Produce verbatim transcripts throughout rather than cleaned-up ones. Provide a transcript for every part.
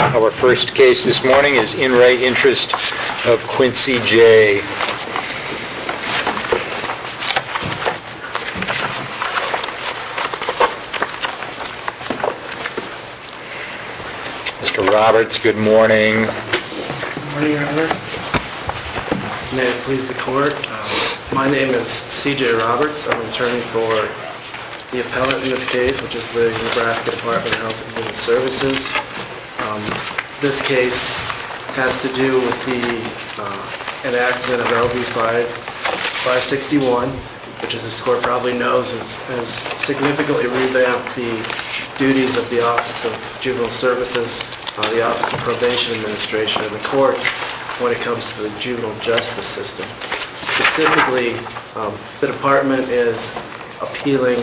Our first case this morning is in re Interest of Quincy J. Mister Roberts, good morning. Good morning, Your Honor. May it please the court. Um, my name is C J Roberts. I'm an attorney for the appellant in this case, which is the Nebraska Department of Health and Human Services. Um, this case has to do with the uh, enactment of L B five sixty-one, which, as this court probably knows, has, has significantly revamped the duties of the Office of Juvenile Services, uh, the Office of Probation Administration, and the courts when it comes to the juvenile justice system. Specifically, um, the department is appealing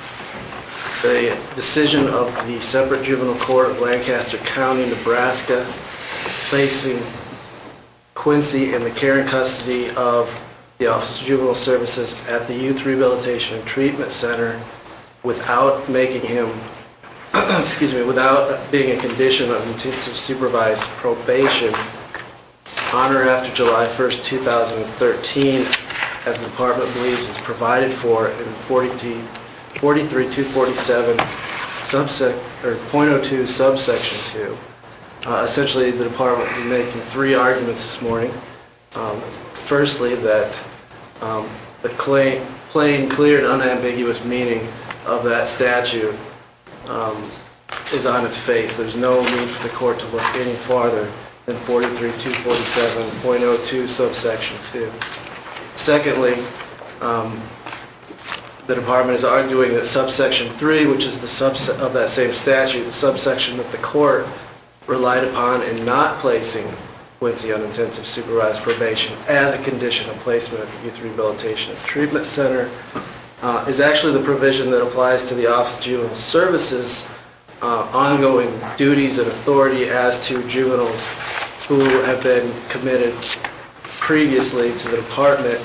the decision of the separate juvenile court of Lancaster County, Nebraska, placing Quincy in the care and custody of the Office of Juvenile Services at the Youth Rehabilitation and Treatment Center without making him, excuse me, without being a condition of intensive supervised probation on or after July first, two thousand thirteen, as the department believes is provided for in forty-three two forty-seven subsec or point oh two subsection two. Uh, essentially, the department will be making three arguments this morning. Um, firstly, that um, the claim, plain, clear, and unambiguous meaning of that statute um, is on its face. There's no need for the court to look any farther than forty-three two forty-seven point oh two subsection two. Secondly, um, the department is arguing that subsection three, which is the subset of that same statute, the subsection that the court relied upon in not placing Quincy on intensive supervised probation as a condition of placement at the Youth Rehabilitation and Treatment Center, uh, is actually the provision that applies to the Office of Juvenile Services uh, ongoing duties and authority as to juveniles who have been committed previously to the department.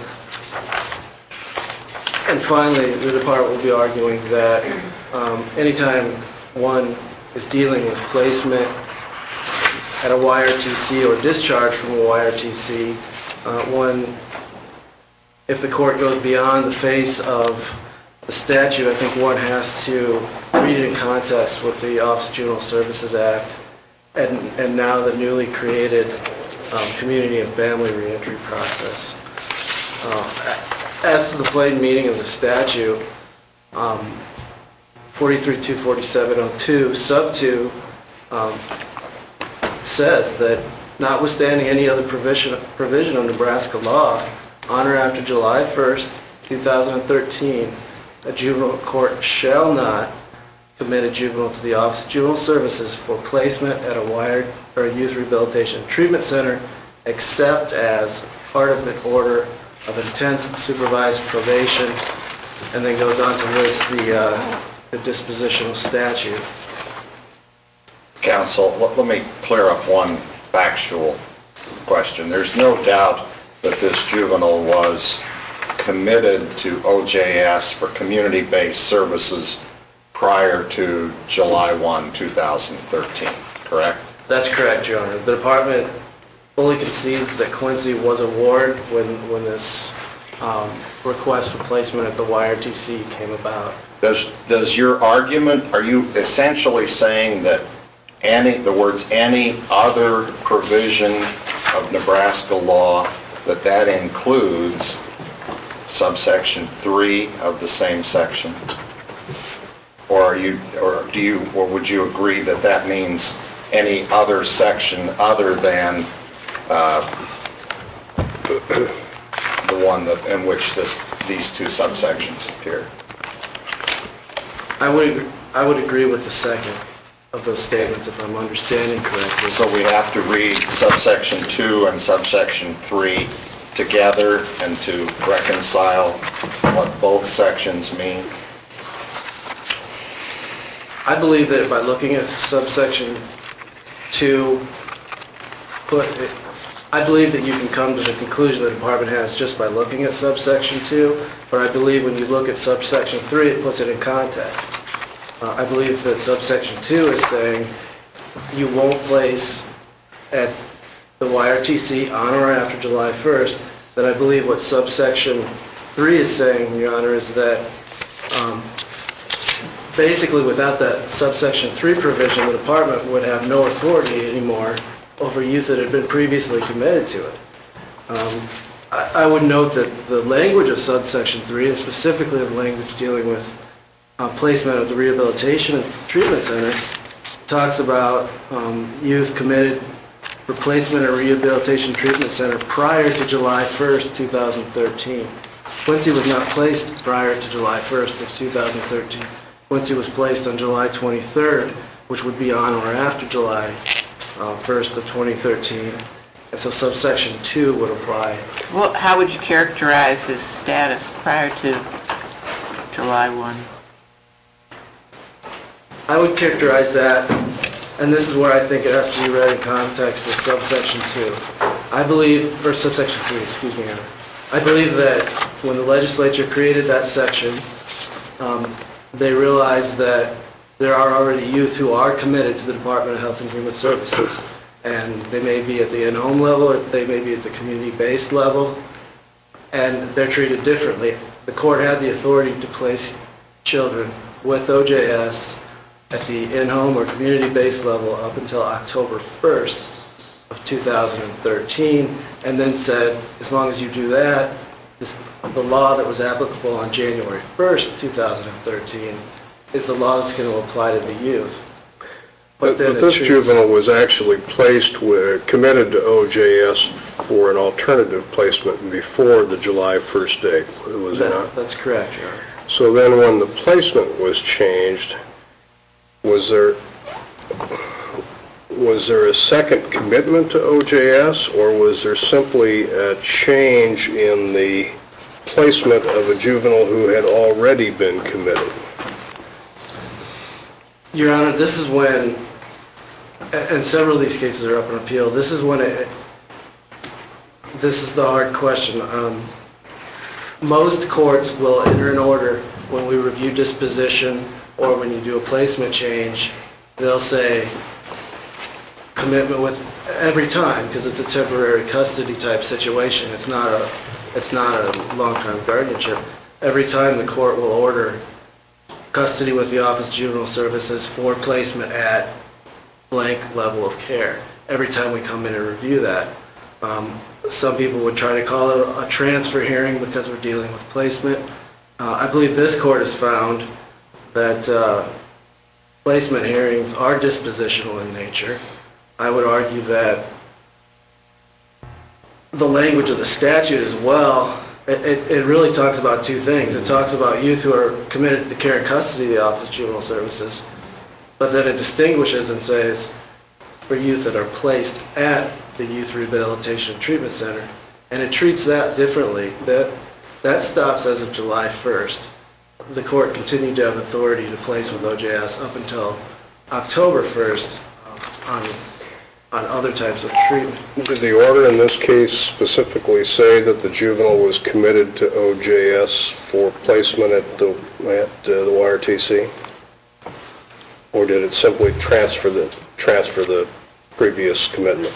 And finally, the department will be arguing that um, anytime one is dealing with placement at a Y R T C or discharge from a Y R T C, uh, one, if the court goes beyond the face of the statute, I think one has to read it in context with the Office of Juvenile Services Act and, and now the newly created um, Community and Family Reentry process. Uh, As to the plain meaning of the statute, um, forty-three two forty-seven oh two sub two um, says that notwithstanding any other provision, provision of Nebraska law, on or after July first, two thousand thirteen, a juvenile court shall not commit a juvenile to the Office of Juvenile Services for placement at a wired or a youth rehabilitation treatment center, except as part of an order of intense supervised probation, and then goes on to list the, uh, the dispositional statute. Counsel, let, let me clear up one factual question. There's no doubt that this juvenile was committed to O J S for community-based services prior to July first, two thousand thirteen, correct? That's correct, Your Honor. The department fully concedes that Quincy was a ward when, when this um, request for placement at the Y R T C came about. Does, does your argument, are you essentially saying that any, the words any other provision of Nebraska law, that that includes subsection three of the same section? Or are you, or do you, or would you agree that that means any other section other than Uh, the one that in which this these two subsections appear? I would I would agree with the second of those statements if I'm understanding correctly. So we have to read subsection two and subsection three together and to reconcile what both sections mean? I believe that by looking at subsection two, put it, I believe that you can come to the conclusion the department has just by looking at subsection two, but I believe when you look at subsection three, it puts it in context. Uh, I believe that subsection two is saying you won't place at the Y R T C on or after July first, then I believe what subsection three is saying, Your Honor, is that um, basically without that subsection three provision, the department would have no authority anymore over youth that had been previously committed to it. Um, I, I would note that the language of subsection three, and specifically the language dealing with uh, placement of the Rehabilitation and Treatment Center, talks about um, youth committed for placement at Rehabilitation Treatment Center prior to July first, two thousand thirteen. Quincy was not placed prior to July first of two thousand thirteen. Quincy was placed on July twenty-third, which would be on or after July uh, first of twenty thirteen. And so subsection two would apply. Well, how would you characterize his status prior to July first? I would characterize that, and this is where I think it has to be read in context with subsection two. I believe, or subsection three, excuse me, Anna. I believe that when the legislature created that section, um, they realized that there are already youth who are committed to the Department of Health and Human Services, and they may be at the in-home level, or they may be at the community-based level, and they're treated differently. The court had the authority to place children with O J S at the in-home or community-based level up until October first of two thousand thirteen, and then said, as long as you do that, this, the law that was applicable on January first, two thousand thirteen, is the law that's going to apply to the youth. But, then but this treats- juvenile was actually placed with, committed to O J S for an alternative placement before the July first date, was it that, not? That's correct, Your Honor. So then when the placement was changed, was there, was there a second commitment to O J S, or was there simply a change in the placement of a juvenile who had already been committed? Your Honor, this is when, and several of these cases are up on appeal, this is when it, this is the hard question. Um, most courts will enter an order when we review disposition or when you do a placement change, they'll say commitment with, every time, because it's a temporary custody type situation, it's not a, it's not a long-term guardianship. Every time the court will order custody with the Office of Juvenile Services for placement at blank level of care. Every time we come in and review that. Um, some people would try to call it a transfer hearing because we're dealing with placement. Uh, I believe this court has found that uh, placement hearings are dispositional in nature. I would argue that the language of the statute as well, It, it, it really talks about two things. It talks about youth who are committed to the care and custody of the Office of Juvenile Services, but then it distinguishes and says for youth that are placed at the Youth Rehabilitation and Treatment Center, and it treats that differently. That, that stops as of July first. The court continued to have authority to place with O J S up until October first on on other types of treatment. Did the order in this case specifically say that the juvenile was committed to O J S for placement at the at uh, the Y R T C, or did it simply transfer the transfer the previous commitment?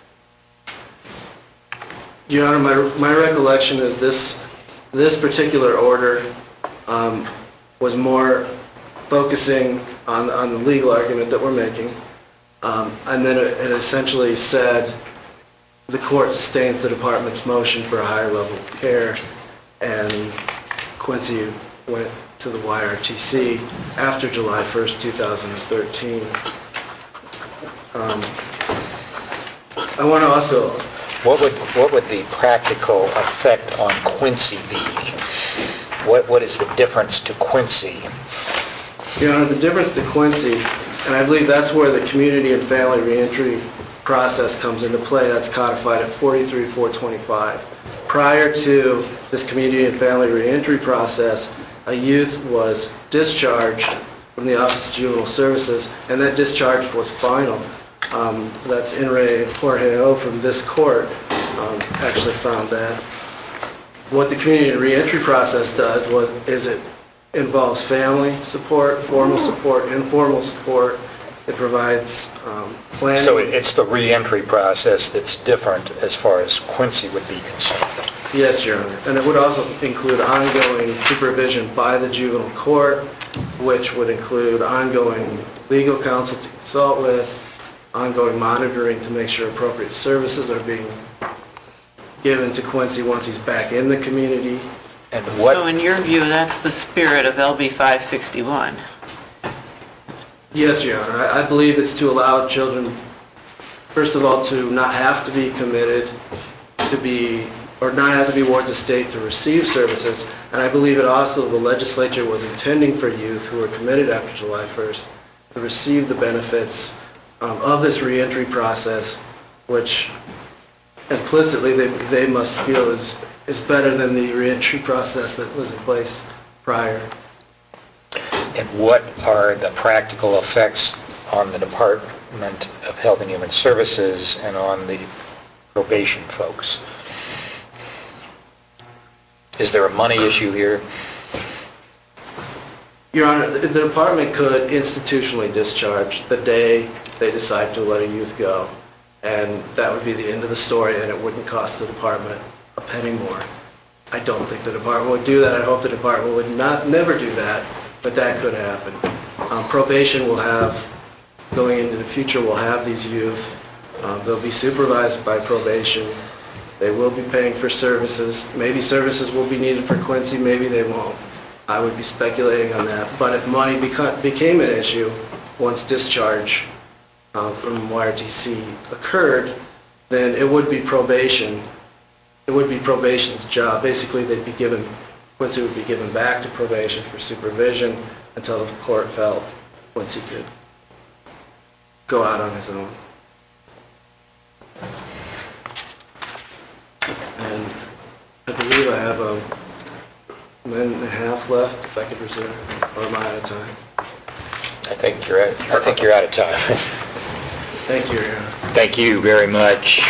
Your Honor, my my recollection is this this particular order um, was more focusing on on the legal argument that we're making. Um, and then it, it essentially said the court sustains the department's motion for a higher level of care, and Quincy went to the Y R T C after July first, two thousand thirteen. Um, I want to also... What would what would the practical effect on Quincy be? What What is the difference to Quincy? Your Honor, the difference to Quincy, and I believe that's where the community and family reentry process comes into play. That's codified at forty-three four twenty-five. Prior to this community and family reentry process, a youth was discharged from the Office of Juvenile Services, and that discharge was final. Um, that's In re Jorge from this court um, actually found that. What the community and reentry process does was is it involves family support, formal support, informal support, It provides um, planning. So it- it's the reentry process that's different as far as Quincy would be concerned. Yes, Your Honor. And it would also include ongoing supervision by the juvenile court, which would include ongoing legal counsel to consult with, ongoing monitoring to make sure appropriate services are being given to Quincy once he's back in the community. And what, So in your view, that's the spirit of L B five sixty-one? Yes, Your Honor. I I believe it's to allow children, first of all, to not have to be committed, to be, or not have to be wards of state to receive services. And I believe it also, the legislature was intending for youth who were committed after July first to receive the benefits um, of this reentry process, which implicitly they, they must feel is, is better than the reentry process that was in place prior. and what are the practical effects on the Department of Health and Human Services and on the probation folks? Is there a money issue here? Your Honor, the the department could institutionally discharge the day they decide to let a youth go, and that would be the end of the story, and it wouldn't cost the department a penny more. I don't think the department would do that. I hope the department would not, never do that, but that could happen. Um, Probation will have, going into the future, will have these youth. Um, They'll be supervised by probation. They will be paying for services. Maybe services will be needed for Quincy, maybe they won't. I would be speculating on that. But if money beca- became an issue once discharge uh, from Y R T C occurred, then it would be probation. It would be probation's job. Basically, they'd be given, Quincy would be given back to probation for supervision until the court felt Quincy could go out on his own. And I believe I have a minute and a half left, if I could reserve, or am I out of time? I think you're, at- I think you're out of time. Thank you, Your Honor. Thank you very much.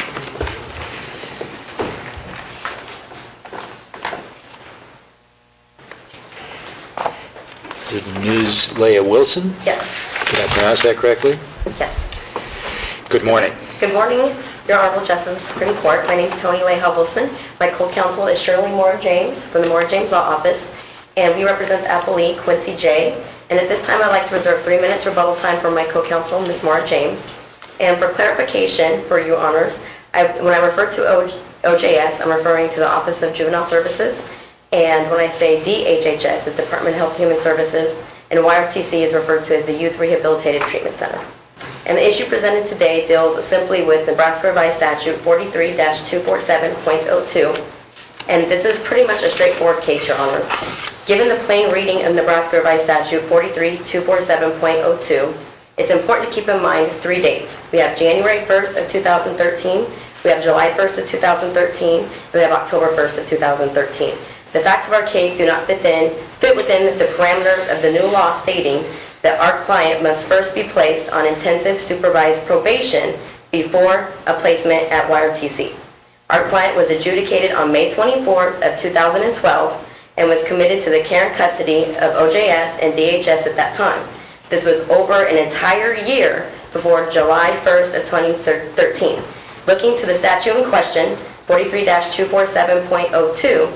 Is it Miz Leah Wilson? Yes, Did I pronounce that correctly? yes. Good morning. Good morning, Your Honorable Justice of the Supreme Court. My name is Tony Leah Wilson. My co-counsel is Shirley Moore James from the Moore James Law Office, and we represent the appellee, Quincy J. And at this time, I'd like to reserve three minutes rebuttal time for my co-counsel, Miz Moore James. And for clarification, for your honors, I, when I refer to O- OJS, I'm referring to the Office of Juvenile Services. And when I say D H H S, it's Department of Health and Human Services, and Y R T C is referred to as the Youth Rehabilitative Treatment Center. And the issue presented today deals simply with Nebraska Revised Statute forty-three dash two forty-seven point oh two. And this is pretty much a straightforward case, Your Honors. Given the plain reading of Nebraska Revised Statute forty-three dash two forty-seven point oh two, it's important to keep in mind three dates. We have January first of two thousand thirteen, we have July first of two thousand thirteen, and we have October first of two thousand thirteen. The facts of our case do not fit, in, fit within the parameters of the new law stating that our client must first be placed on intensive supervised probation before a placement at Y R T C. Our client was adjudicated on May twenty-fourth of two thousand twelve and was committed to the care and custody of O J S and D H S at that time. This was over an entire year before July first of twenty thirteen. Looking to the statute in question, forty-three dash two forty-seven point oh two,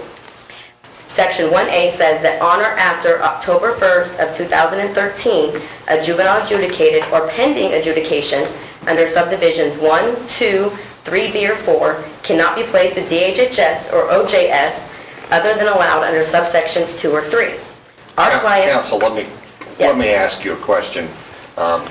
Section one A says that on or after October first of two thousand thirteen, a juvenile adjudicated or pending adjudication under subdivisions one, two, three B, or four cannot be placed with D H H S or O J S other than allowed under subsections two or three. Our client... Counsel, let me, Yes. let me ask you a question. Um,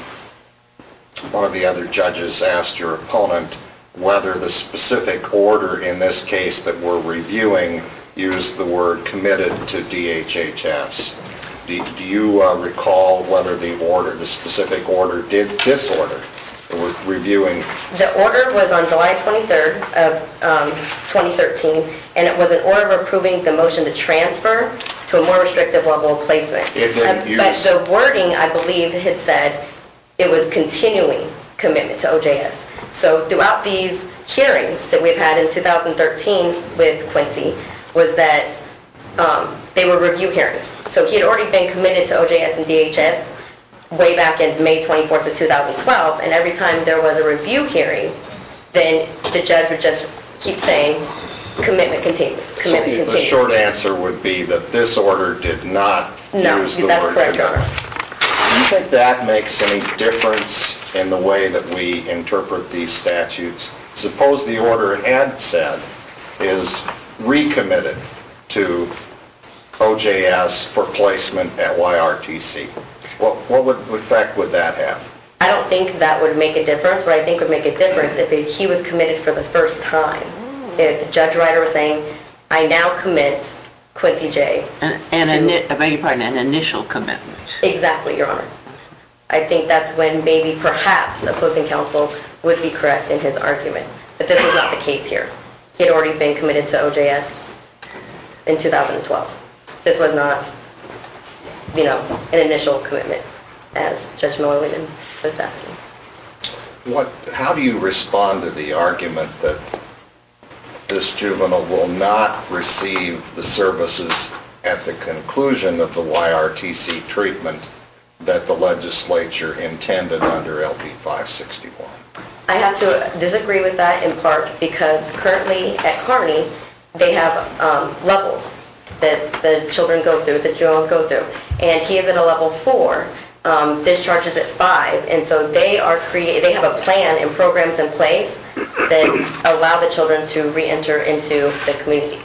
One of the other judges asked your opponent whether the specific order in this case that we're reviewing used the word committed to D H H S. Do, do you uh, recall whether the order, the specific order did this order that we're reviewing? The order was on July twenty-third of um, twenty thirteen, and it was an order approving the motion to transfer to a more restrictive level of placement. It didn't Uh, But use- the wording, I believe, had said it was continuing commitment to O J S. So throughout these hearings that we've had in two thousand thirteen with Quincy, was that um, they were review hearings. So he had already been committed to O J S and D H S way back in May twenty-fourth of two thousand twelve, and every time there was a review hearing, then the judge would just keep saying, commitment continues, commitment So continues. the short answer would be that this order did not No, use the that's word correct, Your commitment. Do you think that makes any difference in the way that we interpret these statutes? Suppose the order had said is recommitted to O J S for placement at Y R T C. What, what would, effect would that have? I don't think that would make a difference. What I think would make a difference if it- he was committed for the first time. If Judge Ryder was saying, I now commit Quincy J. And, and ini- I beg your pardon, an initial commitment. Exactly, Your Honor. I think that's when maybe perhaps opposing counsel would be correct in his argument. But this was not the case here. He had already been committed to O J S in two thousand twelve. This was not, you know, an initial commitment, as Judge Miller-Witten was asking. What, how do you respond to the argument that this juvenile will not receive the services at the conclusion of the Y R T C treatment that the legislature intended under L B five sixty-one? I have to disagree with that in part because currently at Kearney, they have um, levels that the children go through, that juveniles go through. And he is at a level four, um, discharges at five, and so they are create. They have a plan and programs in place that allow the children to re-enter into the community.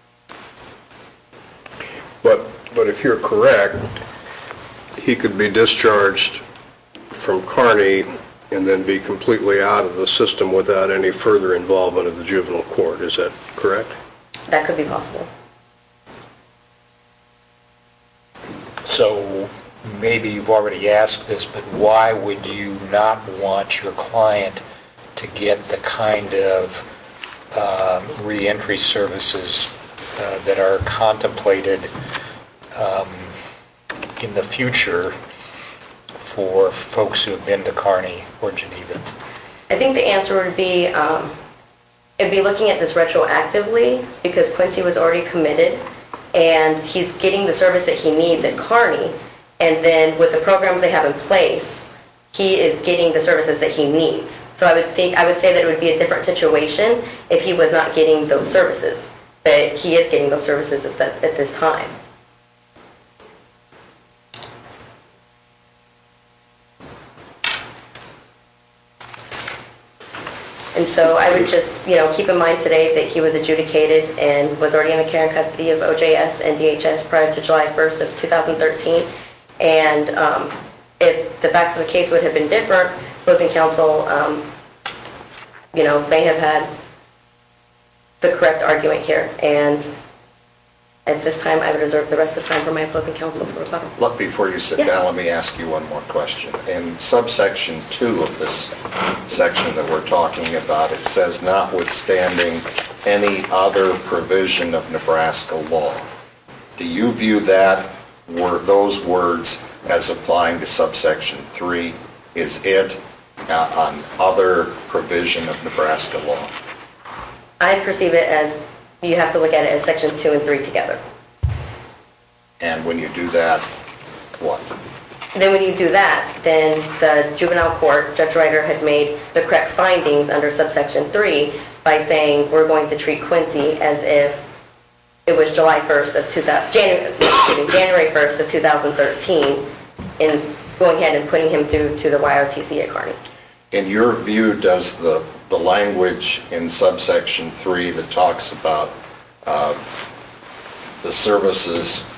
But, but if you're correct, he could be discharged from Kearney and then be completely out of the system without any further involvement of the juvenile court. Is that correct? That could be possible. So maybe you've already asked this, but why would you not want your client to get the kind of um, reentry services uh, that are contemplated um, in the future for folks who have been to Kearney or Geneva? I think the answer would be, um, it'd be looking at this retroactively because Quincy was already committed and he's getting the service that he needs at Kearney, and then with the programs they have in place, he is getting the services that he needs. So I would think, I would say that it would be a different situation if he was not getting those services, but he is getting those services at, the, at this time. And so I would just, you know, keep in mind today that he was adjudicated and was already in the care and custody of O J S and D H S prior to July first of two thousand thirteen. And um, if the facts of the case would have been different, opposing counsel, um, you know, may have had the correct argument here. And at this time, I would reserve the rest of the time for my opposing counsel for rebuttal. Look, before you sit Yeah. down, let me ask you one more question. In subsection two of this section that we're talking about, it says notwithstanding any other provision of Nebraska law. Do you view that, were those words as applying to subsection three? Is it uh, an other provision of Nebraska law? I perceive it as, you have to look at it as section two and three together. And when you do that, what? Then when you do that, then the juvenile court, Judge Ryder had made the correct findings under subsection three by saying we're going to treat Quincy as if it was July first of two thousand, January, excuse me, January first of two thousand thirteen, in going ahead and putting him through to the Y R T C at Kearney. In your view, does the, the language in subsection three that talks about uh, the services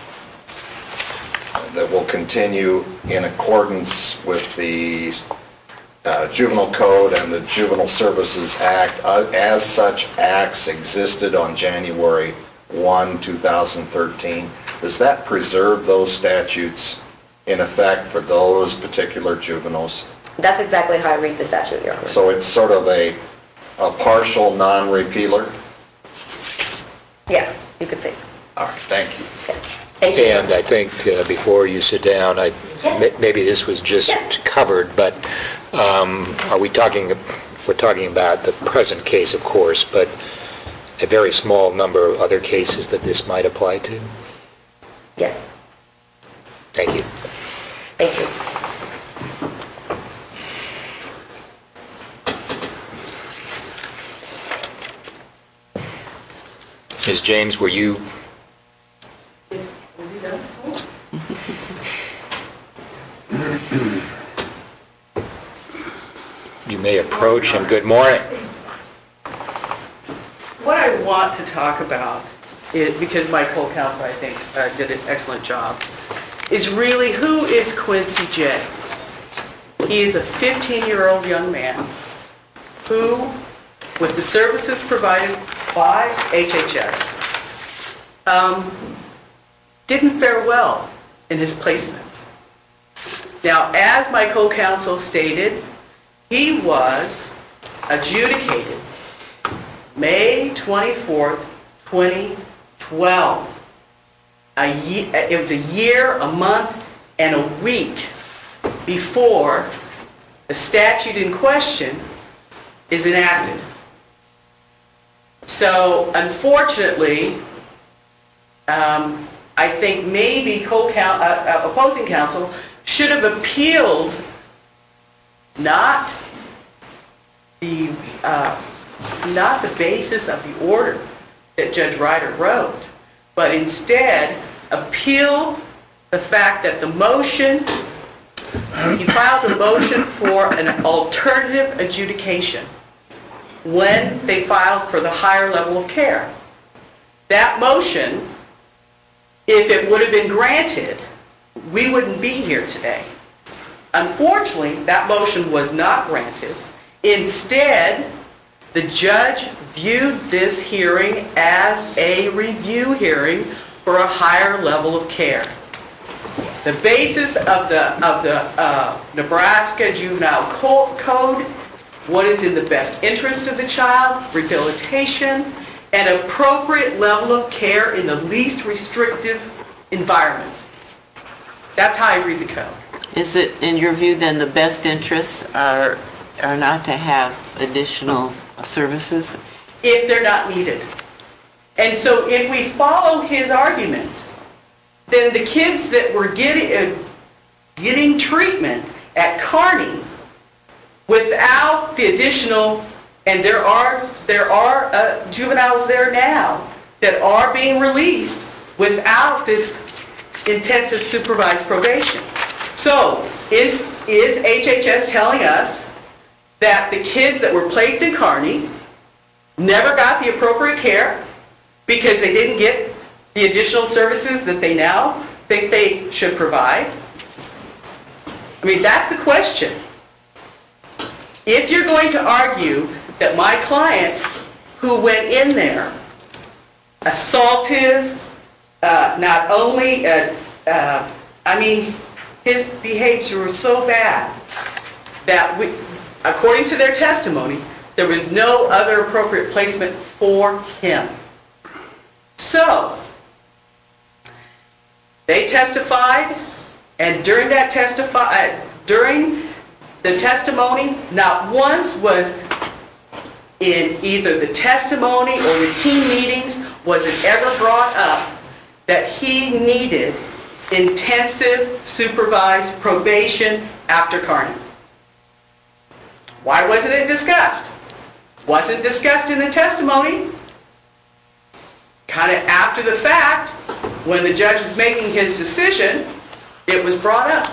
that will continue in accordance with the uh, Juvenile Code and the Juvenile Services Act, uh, as such acts existed on January first, two thousand thirteen, does that preserve those statutes in effect for those particular juveniles? That's exactly how I read the statute, Your Honor. So it's sort of a, a partial non-repealer? Yeah, you could say so. All right, thank you. Okay. Thank you. And I think uh, before you sit down, I, Yes. m- maybe this was just Yes. covered, but um, are we talking, we're talking about the present case, of course, but a very small number of other cases that this might apply to? Yes, Thank you. thank you. Miz James, were you, Is, is he done? you may approach him. Good morning. What I want to talk about, is, because my co-counsel, I think, uh, did an excellent job, is really who is Quincy J. He is a fifteen-year-old young man who, with the services provided by H H S, um, didn't fare well in his placements. Now, as my co-counsel stated, he was adjudicated May twenty-fourth, twenty twelve. A ye- it was a year, a month, and a week before the statute in question is enacted. So, unfortunately, um, I think maybe co-coun- uh, uh, opposing counsel should have appealed not the uh, not the basis of the order that Judge Ryder wrote, but instead appeal the fact that the motion, he filed a motion for an alternative adjudication when they filed for the higher level of care. That motion, if it would have been granted, we wouldn't be here today. Unfortunately, that motion was not granted. Instead, the judge viewed this hearing as a review hearing for a higher level of care. The basis of the, of the uh, Nebraska Juvenile Code, what is in the best interest of the child, rehabilitation, and appropriate level of care in the least restrictive environment. That's how I read the code. Is it, in your view, then the best interests are, are not to have additional services? If they're not needed. And so if we follow his argument, then the kids that were getting, uh, getting treatment at Kearney without the additional, and there are, there are uh, juveniles there now that are being released without this intensive supervised probation. So is, is H H S telling us that the kids that were placed in Kearney never got the appropriate care because they didn't get the additional services that they now think they should provide? I mean, that's the question. If you're going to argue that my client who went in there, assaultive, uh, not only, uh, uh, I mean, his behavior was so bad that we, according to their testimony, there was no other appropriate placement for him. So, they testified, and during that testify, uh, during the testimony, not once was in either the testimony or the team meetings was it ever brought up that he needed intensive supervised probation after Kearney. Why wasn't it discussed? Wasn't discussed in the testimony. Kind of after the fact, when the judge was making his decision, it was brought up.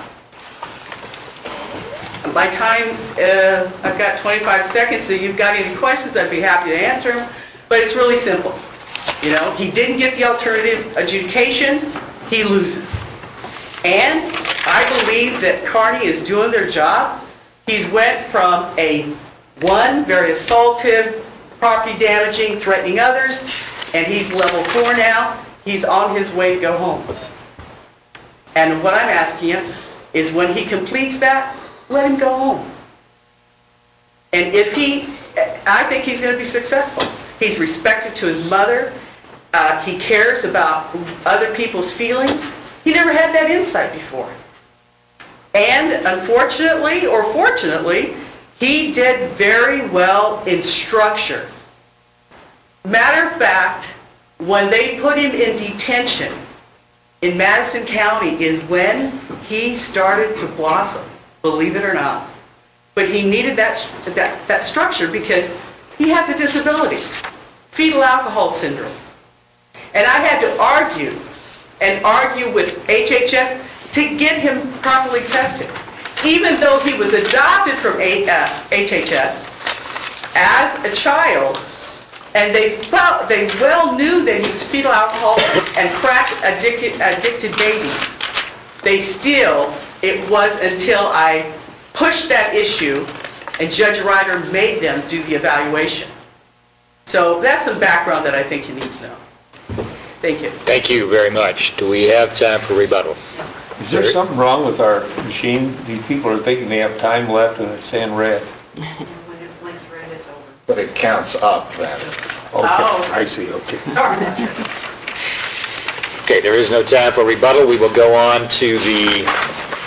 By time, uh, I've got twenty-five seconds, so if you've got any questions, I'd be happy to answer them. But it's really simple. You know, he didn't get the alternative adjudication, he loses. And I believe that Kearney is doing their job. He's went from a one, very assaultive, property damaging, threatening others, and he's level four now. He's on his way to go home. And what I'm asking you is when he completes that, let him go home. And if he, I think he's going to be successful. He's respected to his mother. Uh, he cares about other people's feelings. He never had that insight before. And unfortunately, or fortunately, he did very well in structure. Matter of fact, when they put him in detention in Madison County is when he started to blossom, believe it or not. But he needed that, that, that structure because he has a disability, fetal alcohol syndrome. And I had to argue and argue with H H S to get him properly tested. Even though he was adopted from A- uh, H H S as a child, and they felt, they well knew that he was fetal alcohol and crack addicted, addicted baby, they still, it was until I pushed that issue and Judge Ryder made them do the evaluation. So that's some background that I think you need to know. Thank you. Thank you very much. Do we have time for rebuttal? Is there something wrong with our machine? These people are thinking they have time left and it's saying red. When it blinks red, it's over. But it counts up then. Okay, Oh. I see, okay. Okay, there is no time for rebuttal. We will go on to the